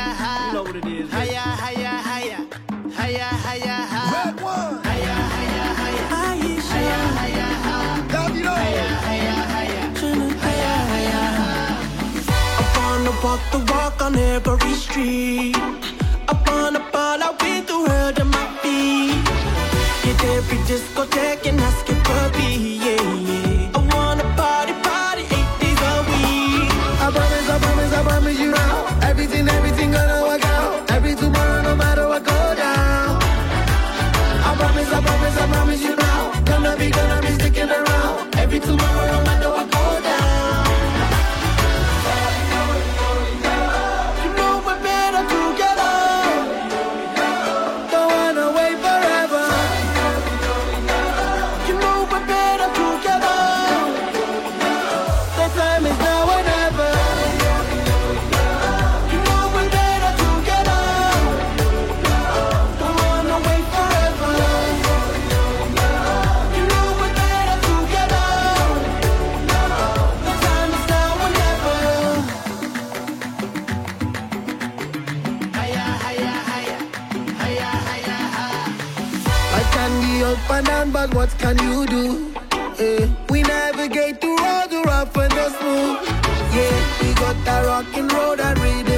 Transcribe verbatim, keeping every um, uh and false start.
You know what it is. Hiya, hiya, hiya. Hiya, hiya, hiya. Red one. Hiya, hiya, hiya. Hiya, hiya, hiya. Davido. Hiya, hiya, hiya. Hiya, hiya, hiya. I wanna walk the walk on every street. I wanna ball out with the world at my feet. Get every discotheque and ask it for me, yeah, yeah. I wanna party, party eight days a week. I promise, I promise, I promise you now. Everything, everything gonna work out. Every tomorrow, no matter what go down. I promise, I promise, I promise you now. Gonna be, gonna be sticking around. Every tomorrow, no matter what go down. You know we're better together. Don't wanna wait forever. You know we're better together. The time is now or never. You know we're better together. Don't wanna wait forever. You know we're better together. The time is now or never. Hiya, hiya, hiya. Hiya, hiya, hiya. I can be up and down, but what can you do? Eh, we navigate through all the rough and the smooth. Yeah, we got that rockin' road and rhythm.